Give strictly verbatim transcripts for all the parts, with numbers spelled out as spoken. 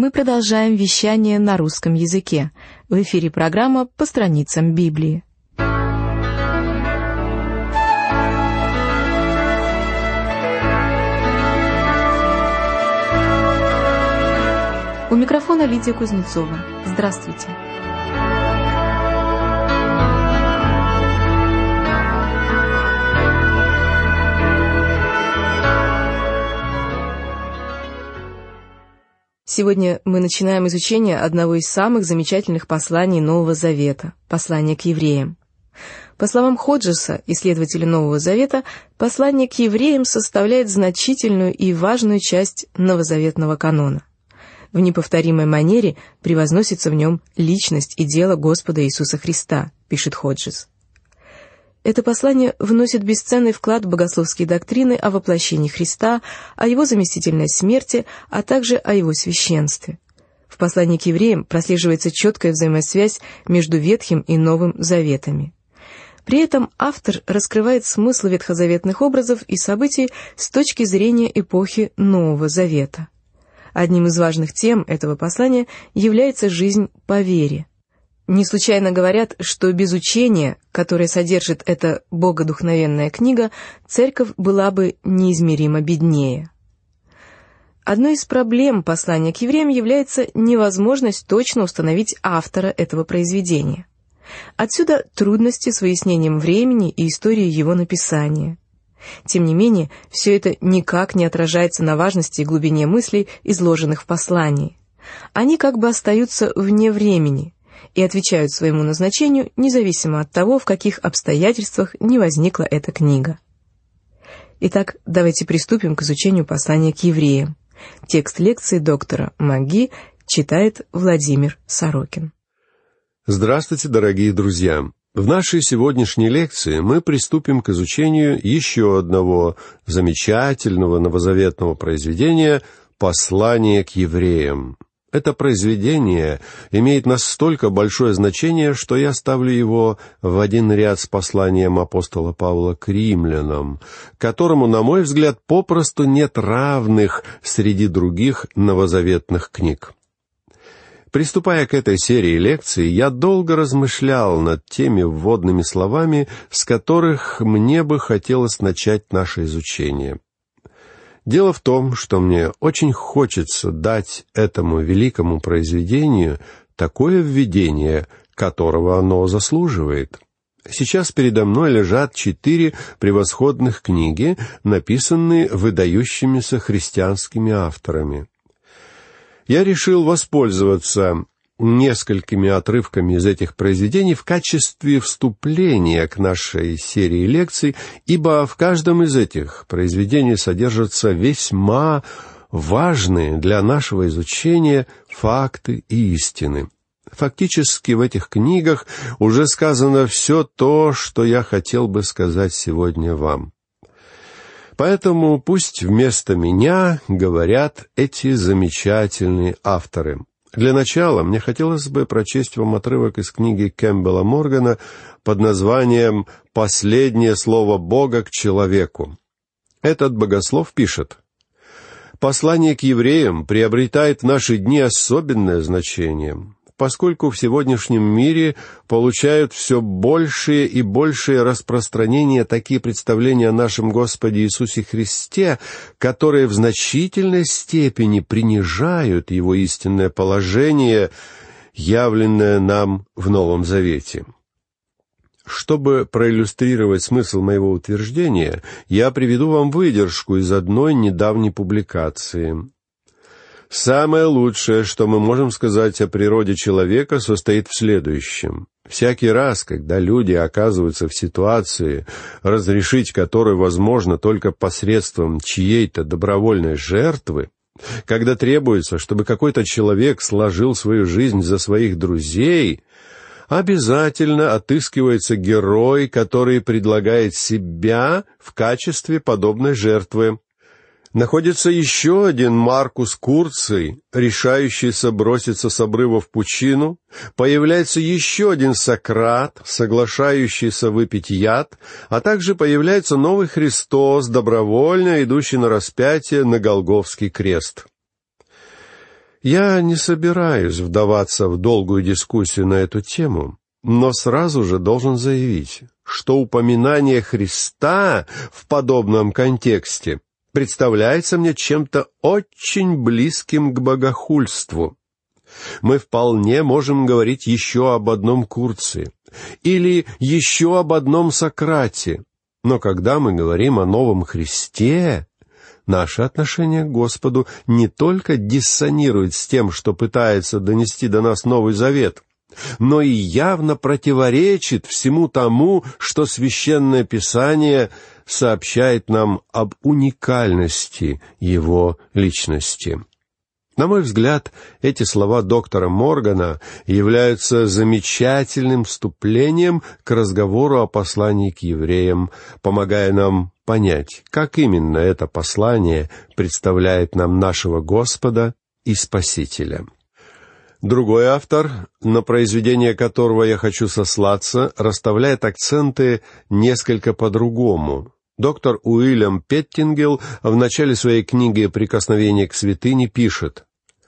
Мы продолжаем вещание на русском языке. В эфире программа «По страницам Библии». У микрофона Лидия Кузнецова. Здравствуйте. Сегодня мы начинаем изучение одного из самых замечательных посланий Нового Завета – послания к евреям. По словам Ходжеса, исследователя Нового Завета, послание к евреям составляет значительную и важную часть новозаветного канона. В неповторимой манере превозносится в нем личность и дело Господа Иисуса Христа, пишет Ходжес. Это послание вносит бесценный вклад в богословские доктрины о воплощении Христа, о его заместительной смерти, а также о его священстве. В послании к евреям прослеживается четкая взаимосвязь между Ветхим и Новым Заветами. При этом автор раскрывает смысл ветхозаветных образов и событий с точки зрения эпохи Нового Завета. Одним из важных тем этого послания является жизнь по вере. Не случайно говорят, что без учения, которое содержит эта богодухновенная книга, церковь была бы неизмеримо беднее. Одной из проблем послания к евреям является невозможность точно установить автора этого произведения. Отсюда трудности с выяснением времени и истории его написания. Тем не менее, все это никак не отражается на важности и глубине мыслей, изложенных в послании. Они как бы остаются вне времени и отвечают своему назначению, независимо от того, в каких обстоятельствах не возникла эта книга. Итак, давайте приступим к изучению послания к евреям. Текст лекции доктора МcGee читает Владимир Сорокин. Здравствуйте, дорогие друзья! В нашей сегодняшней лекции мы приступим к изучению еще одного замечательного новозаветного произведения «Послание к евреям». Это произведение имеет настолько большое значение, что я ставлю его в один ряд с посланием апостола Павла к римлянам, которому, на мой взгляд, попросту нет равных среди других новозаветных книг. Приступая к этой серии лекций, я долго размышлял над теми вводными словами, с которых мне бы хотелось начать наше изучение. Дело в том, что мне очень хочется дать этому великому произведению такое введение, которого оно заслуживает. Сейчас передо мной лежат четыре превосходных книги, написанные выдающимися христианскими авторами. Я решил воспользоваться несколькими отрывками из этих произведений в качестве вступления к нашей серии лекций, ибо в каждом из этих произведений содержатся весьма важные для нашего изучения факты и истины. Фактически в этих книгах уже сказано все то, что я хотел бы сказать сегодня вам. Поэтому пусть вместо меня говорят эти замечательные авторы. Для начала мне хотелось бы прочесть вам отрывок из книги Кэмпбелла Моргана под названием «Последнее слово Бога к человеку». Этот богослов пишет: «Послание к евреям приобретает в наши дни особенное значение, поскольку в сегодняшнем мире получают все большее и большее распространение такие представления о нашем Господе Иисусе Христе, которые в значительной степени принижают Его истинное положение, явленное нам в Новом Завете». Чтобы проиллюстрировать смысл моего утверждения, я приведу вам выдержку из одной недавней публикации. Самое лучшее, что мы можем сказать о природе человека, состоит в следующем. Всякий раз, когда люди оказываются в ситуации, разрешить которую возможно только посредством чьей-то добровольной жертвы, когда требуется, чтобы какой-то человек сложил свою жизнь за своих друзей, обязательно отыскивается герой, который предлагает себя в качестве подобной жертвы. Находится еще один Маркус Курций, решающийся броситься с обрыва в пучину, появляется еще один Сократ, соглашающийся выпить яд, а также появляется новый Христос, добровольно идущий на распятие на Голгофский крест. Я не собираюсь вдаваться в долгую дискуссию на эту тему, но сразу же должен заявить, что упоминание Христа в подобном контексте представляется мне чем-то очень близким к богохульству. Мы вполне можем говорить еще об одном Курции или еще об одном Сократе, но когда мы говорим о новом Христе, наше отношение к Господу не только диссонирует с тем, что пытается донести до нас Новый Завет, но и явно противоречит всему тому, что Священное Писание сообщает нам об уникальности Его личности. На мой взгляд, эти слова доктора Моргана являются замечательным вступлением к разговору о послании к евреям, помогая нам понять, как именно это послание представляет нам нашего Господа и Спасителя. Другой автор, на произведение которого я хочу сослаться, расставляет акценты несколько по-другому. Доктор Уильям Петтингел в начале своей книги «Прикосновение к святыне» пишет: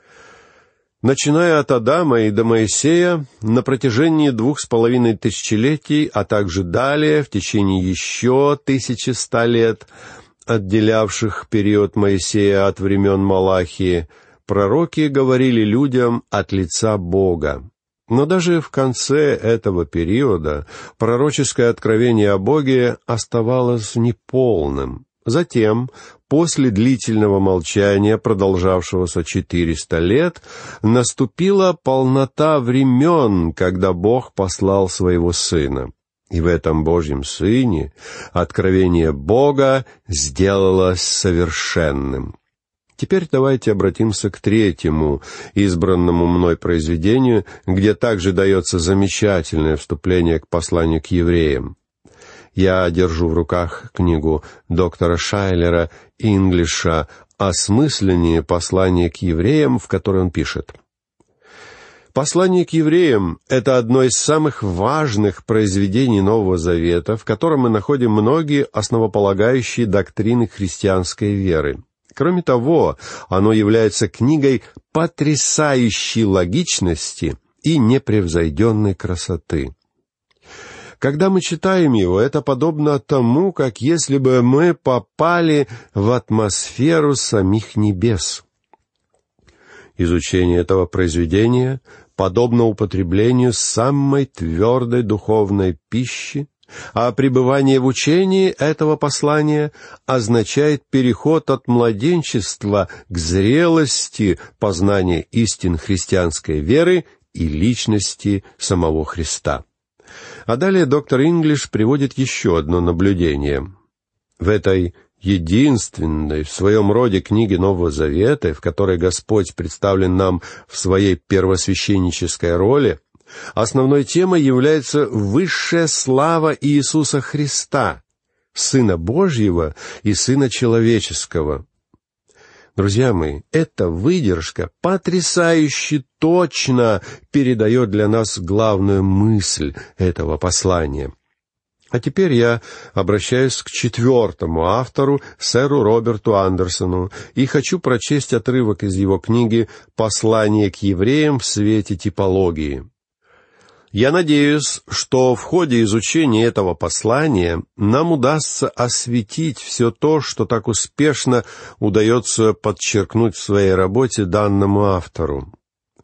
«Начиная от Адама и до Моисея, на протяжении двух с половиной тысячелетий, а также далее, в течение еще тысячи ста лет, отделявших период Моисея от времен Малахии, пророки говорили людям от лица Бога. Но даже в конце этого периода пророческое откровение о Боге оставалось неполным. Затем, после длительного молчания, продолжавшегося четыреста лет, наступила полнота времен, когда Бог послал Своего Сына. И в этом Божьем Сыне откровение Бога сделалось совершенным». Теперь давайте обратимся к третьему избранному мной произведению, где также дается замечательное вступление к посланию к евреям. Я держу в руках книгу доктора Шайлера Инглиша «Осмысление послания к евреям», в которой он пишет: «Послание к евреям — это одно из самых важных произведений Нового Завета, в котором мы находим многие основополагающие доктрины христианской веры. Кроме того, оно является книгой потрясающей логичности и непревзойденной красоты. Когда мы читаем его, это подобно тому, как если бы мы попали в атмосферу самих небес. Изучение этого произведения подобно употреблению самой твердой духовной пищи, а пребывание в учении этого послания означает переход от младенчества к зрелости познания истин христианской веры и личности самого Христа». А далее доктор Инглиш приводит еще одно наблюдение. В этой единственной в своем роде книге Нового Завета, в которой Господь представлен нам в своей первосвященнической роли, основной темой является высшая слава Иисуса Христа, Сына Божьего и Сына Человеческого. Друзья мои, эта выдержка потрясающе точно передает для нас главную мысль этого послания. А теперь я обращаюсь к четвертому автору, сэру Роберту Андерсону, и хочу прочесть отрывок из его книги «Послание к евреям в свете типологии». Я надеюсь, что в ходе изучения этого послания нам удастся осветить все то, что так успешно удается подчеркнуть в своей работе данному автору.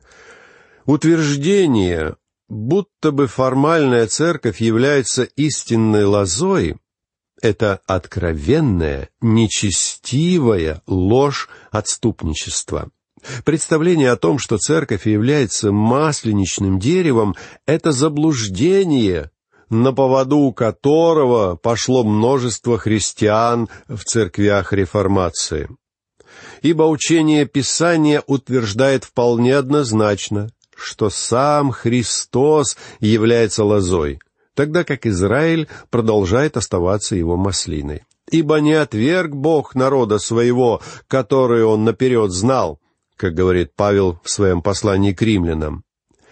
Утверждение, будто бы формальная церковь является истинной лозой, это откровенная, нечестивая ложь отступничества. Представление о том, что церковь является масленичным деревом, это заблуждение, на поводу у которого пошло множество христиан в церквях реформации. Ибо учение Писания утверждает вполне однозначно, что сам Христос является лозой, тогда как Израиль продолжает оставаться его маслиной. Ибо не отверг Бог народа своего, который он наперед знал, как говорит Павел в своем послании к римлянам.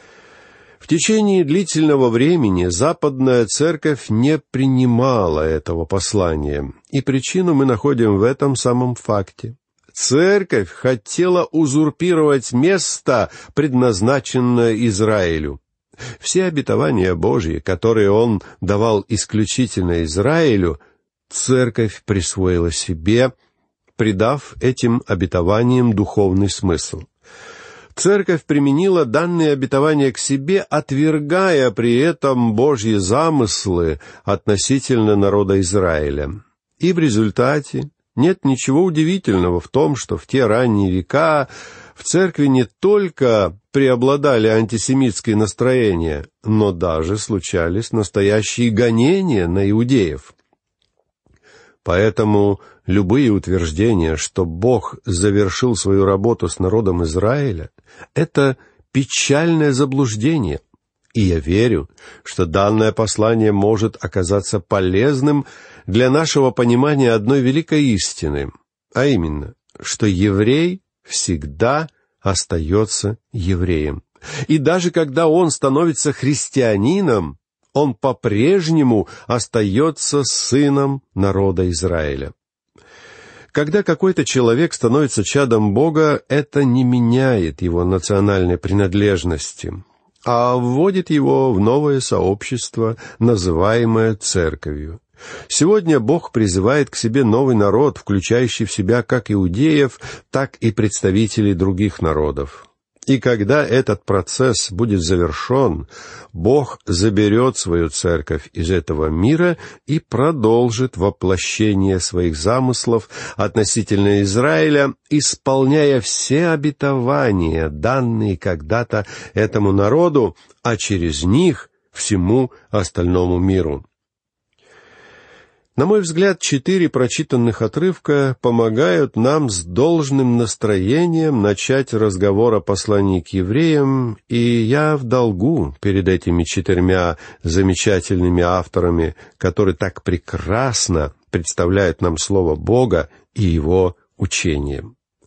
В течение длительного времени Западная Церковь не принимала этого послания, и причину мы находим в этом самом факте. Церковь хотела узурпировать место, предназначенное Израилю. Все обетования Божьи, которые Он давал исключительно Израилю, Церковь присвоила себе, придав этим обетованиям духовный смысл. Церковь применила данные обетования к себе, отвергая при этом Божьи замыслы относительно народа Израиля. И в результате нет ничего удивительного в том, что в те ранние века в церкви не только преобладали антисемитские настроения, но даже случались настоящие гонения на иудеев. Поэтому любые утверждения, что Бог завершил свою работу с народом Израиля, это печальное заблуждение. И я верю, что данное послание может оказаться полезным для нашего понимания одной великой истины, а именно, что еврей всегда остается евреем. И даже когда он становится христианином, он по-прежнему остается сыном народа Израиля. Когда какой-то человек становится чадом Бога, это не меняет его национальной принадлежности, а вводит его в новое сообщество, называемое церковью. Сегодня Бог призывает к себе новый народ, включающий в себя как иудеев, так и представителей других народов. И когда этот процесс будет завершен, Бог заберет свою церковь из этого мира и продолжит воплощение своих замыслов относительно Израиля, исполняя все обетования, данные когда-то этому народу, а через них всему остальному миру. На мой взгляд, четыре прочитанных отрывка помогают нам с должным настроением начать разговор о послании к евреям, и я в долгу перед этими четырьмя замечательными авторами, которые так прекрасно представляют нам Слово Бога и Его учение.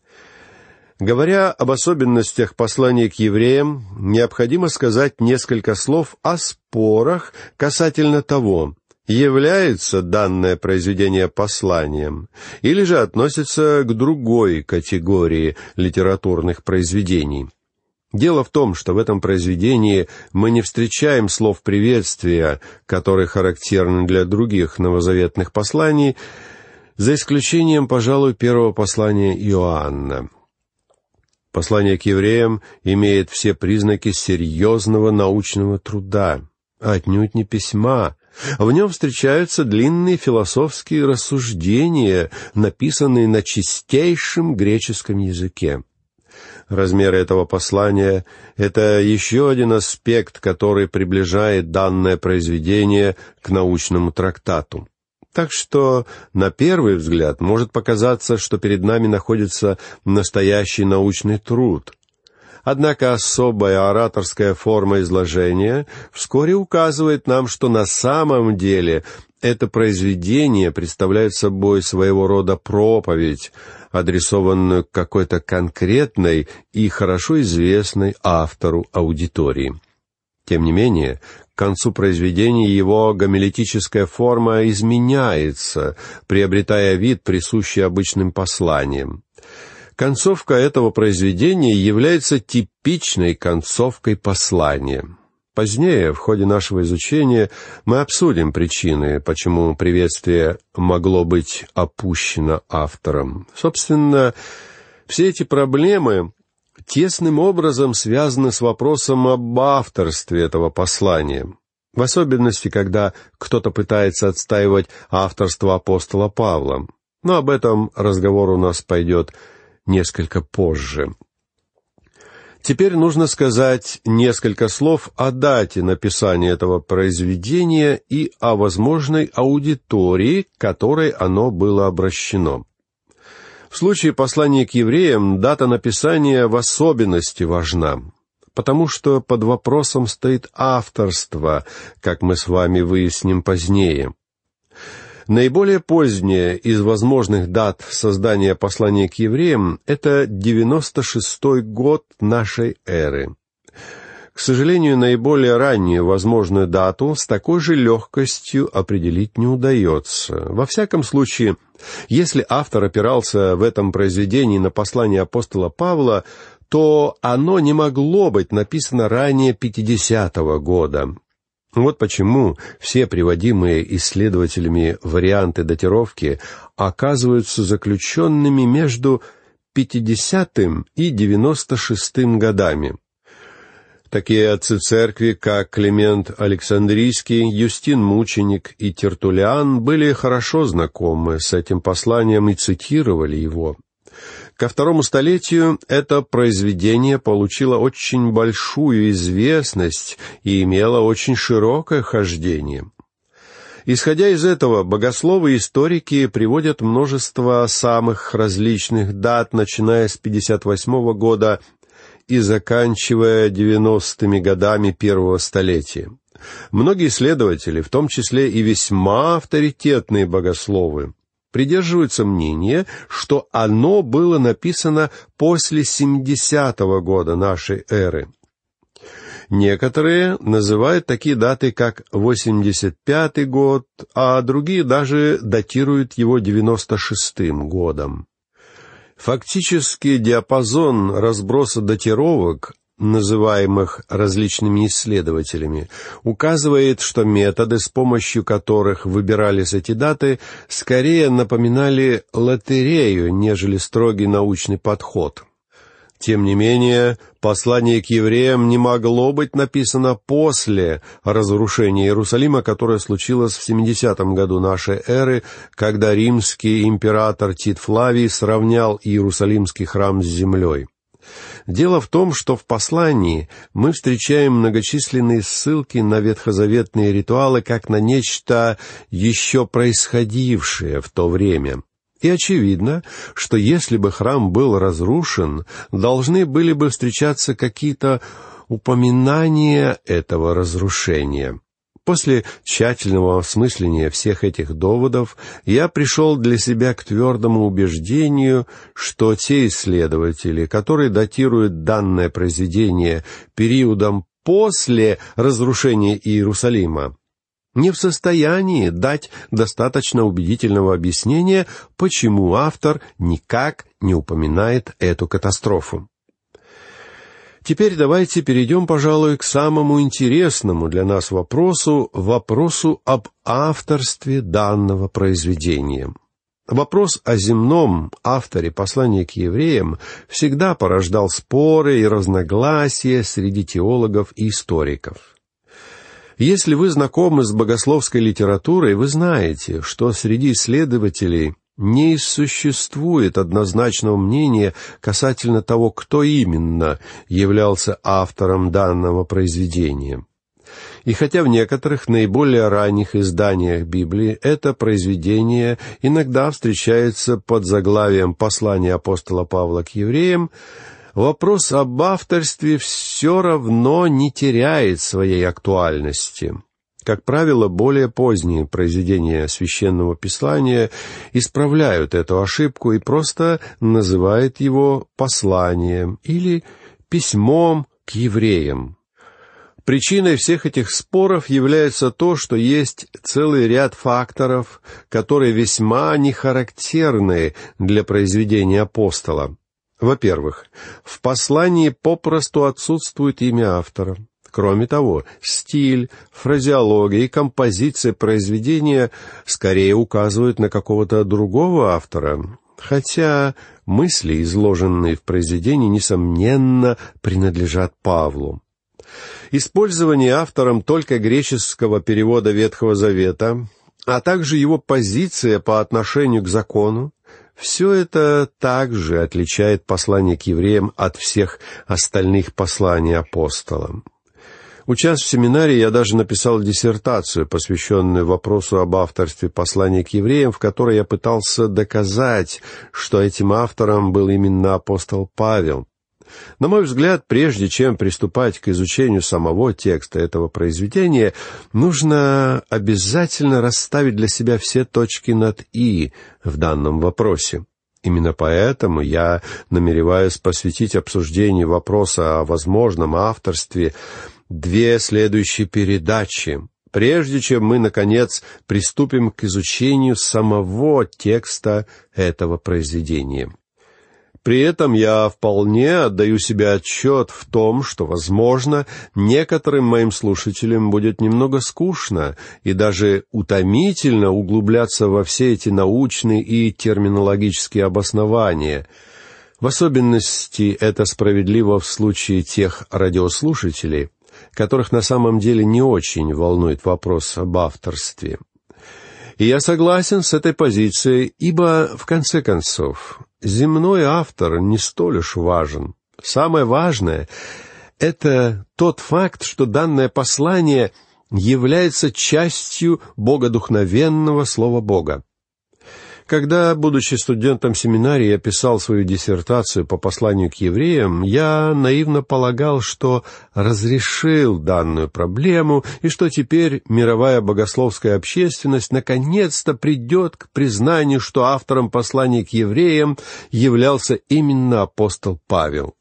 Говоря об особенностях послания к евреям, необходимо сказать несколько слов о спорах касательно того, является данное произведение посланием, или же относится к другой категории литературных произведений. Дело в том, что в этом произведении мы не встречаем слов приветствия, которые характерны для других новозаветных посланий, за исключением, пожалуй, первого послания Иоанна. Послание к евреям имеет все признаки серьезного научного труда, отнюдь не письма. В нем встречаются длинные философские рассуждения, написанные на чистейшем греческом языке. Размер этого послания — это еще один аспект, который приближает данное произведение к научному трактату. Так что, на первый взгляд, может показаться, что перед нами находится настоящий научный труд. Однако особая ораторская форма изложения вскоре указывает нам, что на самом деле это произведение представляет собой своего рода проповедь, адресованную к какой-то конкретной и хорошо известной автору аудитории. Тем не менее, к концу произведения его гомилетическая форма изменяется, приобретая вид, присущий обычным посланиям. Концовка этого произведения является типичной концовкой послания. Позднее, в ходе нашего изучения, мы обсудим причины, почему приветствие могло быть опущено автором. Собственно, все эти проблемы тесным образом связаны с вопросом об авторстве этого послания. В особенности, когда кто-то пытается отстаивать авторство апостола Павла. Но об этом разговор у нас пойдет несколько позже. Теперь нужно сказать несколько слов о дате написания этого произведения и о возможной аудитории, к которой оно было обращено. В случае послания к евреям дата написания в особенности важна, потому что под вопросом стоит авторство, как мы с вами выясним позднее. Наиболее поздняя из возможных дат создания послания к евреям — это девяносто шестой год нашей эры. К сожалению, наиболее раннюю возможную дату с такой же легкостью определить не удается. Во всяком случае, если автор опирался в этом произведении на послание апостола Павла, то оно не могло быть написано ранее пятидесятого года. Вот почему все приводимые исследователями варианты датировки оказываются заключенными между пятидесятым и девяносто шестым годами. Такие отцы церкви, как Климент Александрийский, Юстин Мученик и Тертуллиан, были хорошо знакомы с этим посланием и цитировали его. Ко второму столетию это произведение получило очень большую известность и имело очень широкое хождение. Исходя из этого, богословы и историки приводят множество самых различных дат, начиная с пятьдесят восьмого года и заканчивая девяностыми годами первого столетия. Многие исследователи, в том числе и весьма авторитетные богословы, придерживаются мнения, что оно было написано после семидесятого года нашей эры. Некоторые называют такие даты, как восемьдесят пятый год, а другие даже датируют его девяносто шестым годом. Фактически диапазон разброса датировок, называемых различными исследователями, указывает, что методы, с помощью которых выбирались эти даты, скорее напоминали лотерею, нежели строгий научный подход. Тем не менее, послание к евреям не могло быть написано после разрушения Иерусалима, которое случилось в семидесятом году нашей эры, когда римский император Тит Флавий сравнял Иерусалимский храм с землей. Дело в том, что в послании мы встречаем многочисленные ссылки на ветхозаветные ритуалы как на нечто еще происходившее в то время. И очевидно, что если бы храм был разрушен, должны были бы встречаться какие-то упоминания этого разрушения. После тщательного осмысления всех этих доводов я пришел для себя к твердому убеждению, что те исследователи, которые датируют данное произведение периодом после разрушения Иерусалима, не в состоянии дать достаточно убедительного объяснения, почему автор никак не упоминает эту катастрофу. Теперь давайте перейдем, пожалуй, к самому интересному для нас вопросу, вопросу об авторстве данного произведения. Вопрос о земном авторе послания к евреям всегда порождал споры и разногласия среди теологов и историков. Если вы знакомы с богословской литературой, вы знаете, что среди исследователей не существует однозначного мнения касательно того, кто именно являлся автором данного произведения. И хотя в некоторых наиболее ранних изданиях Библии это произведение иногда встречается под заглавием «Послание апостола Павла к евреям», вопрос об авторстве все равно не теряет своей актуальности. Как правило, более поздние произведения Священного Писания исправляют эту ошибку и просто называют его посланием или письмом к евреям. Причиной всех этих споров является то, что есть целый ряд факторов, которые весьма не характерны для произведения апостола. Во-первых, в послании попросту отсутствует имя автора. Кроме того, стиль, фразеология и композиция произведения скорее указывают на какого-то другого автора, хотя мысли, изложенные в произведении, несомненно, принадлежат Павлу. Использование автором только греческого перевода Ветхого Завета, а также его позиция по отношению к закону, все это также отличает послание к евреям от всех остальных посланий апостола. Учась в семинарии, я даже написал диссертацию, посвященную вопросу об авторстве послания к евреям, в которой я пытался доказать, что этим автором был именно апостол Павел. На мой взгляд, прежде чем приступать к изучению самого текста этого произведения, нужно обязательно расставить для себя все точки над «и» в данном вопросе. Именно поэтому я намереваюсь посвятить обсуждению вопроса о возможном авторстве две следующие передачи, прежде чем мы, наконец, приступим к изучению самого текста этого произведения. При этом я вполне отдаю себе отчет в том, что, возможно, некоторым моим слушателям будет немного скучно и даже утомительно углубляться во все эти научные и терминологические обоснования. В особенности это справедливо в случае тех радиослушателей, которых на самом деле не очень волнует вопрос об авторстве. И я согласен с этой позицией, ибо, в конце концов, земной автор не столь уж важен. Самое важное — это тот факт, что данное послание является частью богодухновенного Слова Бога. Когда, будучи студентом семинарии, я писал свою диссертацию по посланию к евреям, я наивно полагал, что разрешил данную проблему и что теперь мировая богословская общественность наконец-то придет к признанию, что автором послания к евреям являлся именно апостол Павел.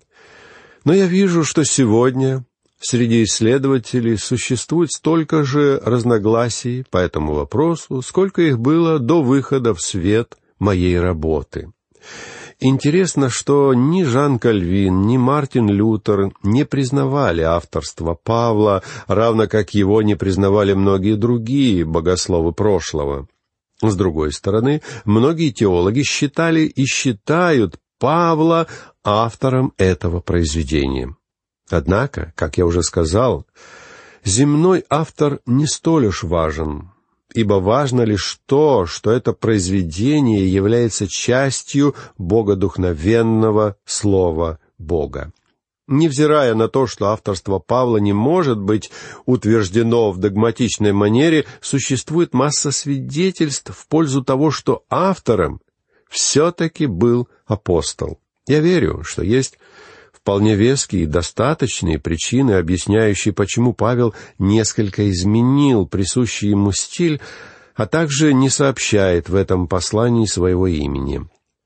Но я вижу, что сегодня среди исследователей существует столько же разногласий по этому вопросу, сколько их было до выхода в свет моей работы. Интересно, что ни Жан Кальвин, ни Мартин Лютер не признавали авторство Павла, равно как его не признавали многие другие богословы прошлого. С другой стороны, многие теологи считали и считают Павла автором этого произведения. Однако, как я уже сказал, земной автор не столь уж важен, ибо важно лишь то, что это произведение является частью богодухновенного Слова Бога. Невзирая на то, что авторство Павла не может быть утверждено в догматичной манере, существует масса свидетельств в пользу того, что автором все-таки был апостол. Я верю, что есть вполне веские и достаточные причины, объясняющие, почему Павел несколько изменил присущий ему стиль, а также не сообщает в этом послании своего имени.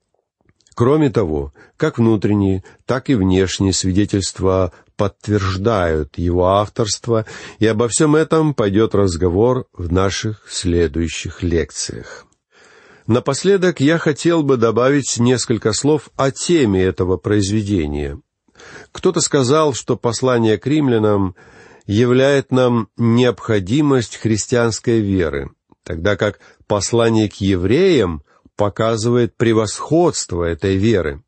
Кроме того, как внутренние, так и внешние свидетельства подтверждают его авторство, и обо всем этом пойдет разговор в наших следующих лекциях. Напоследок я хотел бы добавить несколько слов о теме этого произведения. Кто-то сказал, что послание к римлянам являет нам необходимость христианской веры, тогда как послание к евреям показывает превосходство этой веры.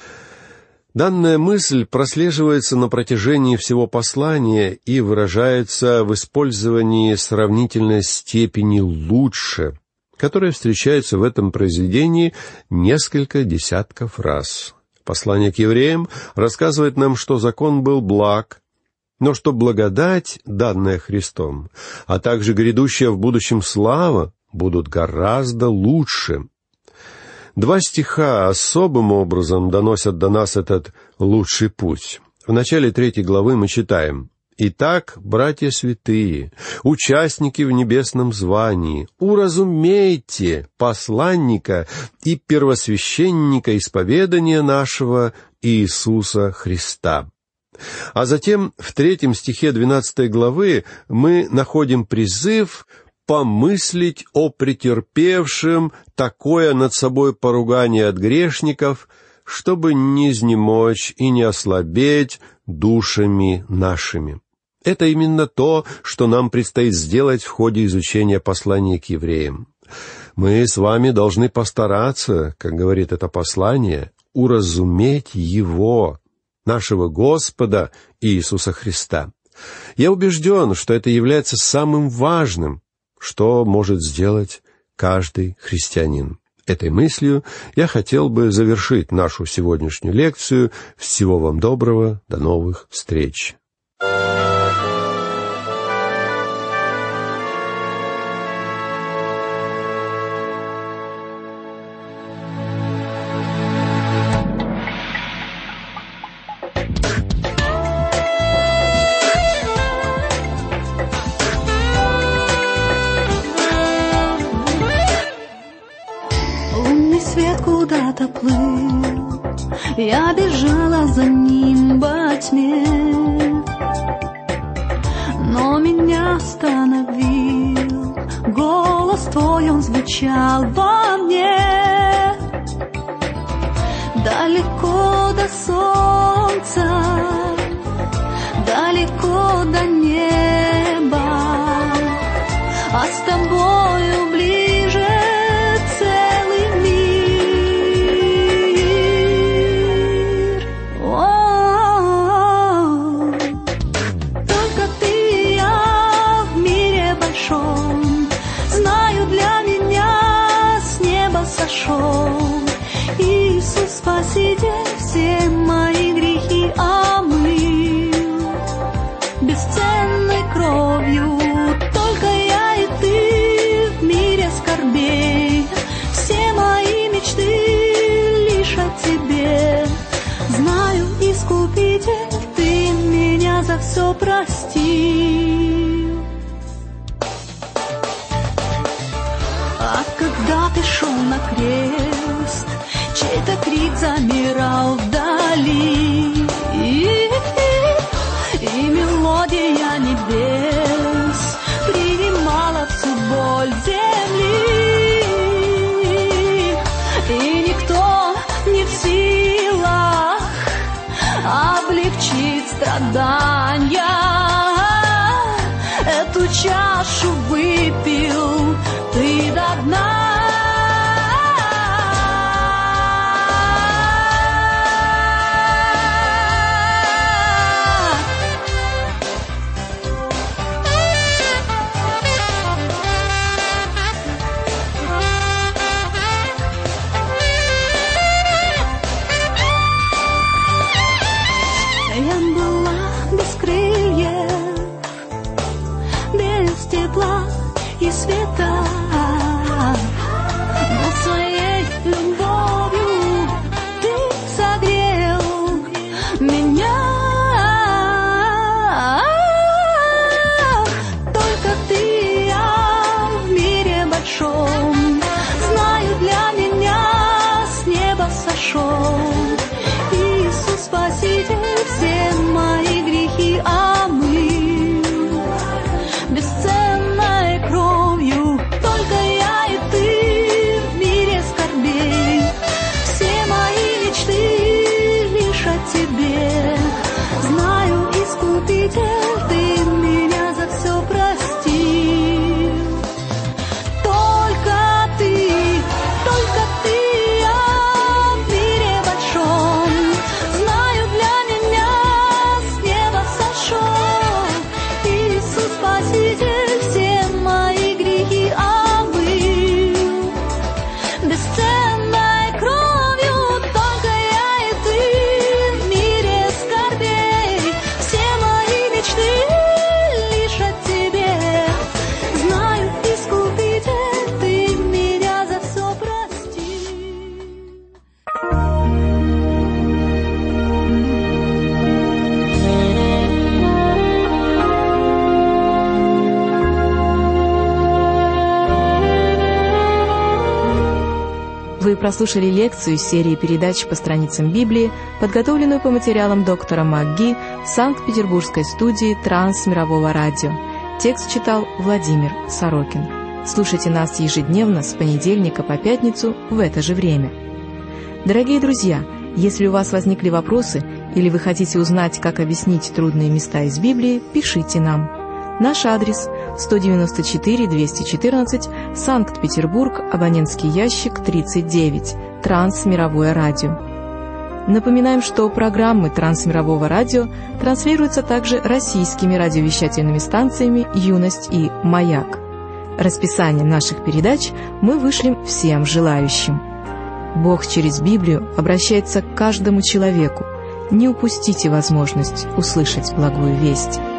Данная мысль прослеживается на протяжении всего послания и выражается в использовании сравнительной степени «лучше», которая встречается в этом произведении несколько десятков раз. Послание к евреям рассказывает нам, что закон был благ, но что благодать, данная Христом, а также грядущая в будущем слава, будут гораздо лучше. Два стиха особым образом доносят до нас этот лучший путь. В начале третьей главы мы читаем: «Итак, братья святые, участники в небесном звании, уразумейте посланника и первосвященника исповедания нашего Иисуса Христа». А затем в третьем стихе двенадцатой главы мы находим призыв помыслить о претерпевшем такое над собой поругание от грешников, чтобы не изнемочь и не ослабеть душами нашими. Это именно то, что нам предстоит сделать в ходе изучения послания к евреям. Мы с вами должны постараться, как говорит это послание, уразуметь Его, нашего Господа Иисуса Христа. Я убежден, что это является самым важным, что может сделать каждый христианин. Этой мыслью я хотел бы завершить нашу сегодняшнюю лекцию. Всего вам доброго, до новых встреч. Я бежала за ним во тьме, но меня остановил голос твой, он звучал во мне. Далеко до солнца, далеко до неба, а с тобою ближе целый мир. О-о-о. Только ты и я в мире большом, знаю, для меня с неба сошел. Иисус Спаситель все мои грехи омыл бесценной кровью. Только я и ты в мире скорбей, все мои мечты лишь о тебе. Знаю, Искупитель, ты меня за все простил. А когда ты шел на крест, чей-то крик замирал вдали, и, и, и мелодия небес принимала всю боль земли, и никто не в силах облегчить страдания. Эту чашу выпил ты до дна. Света, но своей любовью ты согрел меня. Только ты и я в мире большом, знаю, для меня с неба сошел. Иисус Спаситель все мои грехи омыл бесценной кровью. Только я и ты в мире скорбей, все мои мечты лишь о тебе. Знаю, Искупитель, ты меня за все простил. Только ты, только ты, я в мире большом, знаю, для меня с неба сошел. Иисус Спаситель все мои грехи омыл бесценной кровью. Только я и ты в мире скорбей, все мои мечты лишь о тебе. Знаю, Искупитель, ты меня за все простил. Вы прослушали лекцию из серии передач по страницам Библии, подготовленную по материалам доктора МакГи в Санкт-Петербургской студии Трансмирового радио. Текст читал Владимир Сорокин. Слушайте нас ежедневно с понедельника по пятницу в это же время. Дорогие друзья, если у вас возникли вопросы или вы хотите узнать, как объяснить трудные места из Библии, пишите нам. Наш адрес – сто девяносто четыре двести четырнадцать, Санкт-Петербург, абонентский ящик тридцать девять, Трансмировое радио. Напоминаем, что программы Трансмирового радио транслируются также российскими радиовещательными станциями «Юность» и «Маяк». Расписание наших передач мы вышлем всем желающим. Бог через Библию обращается к каждому человеку. Не упустите возможность услышать благую весть.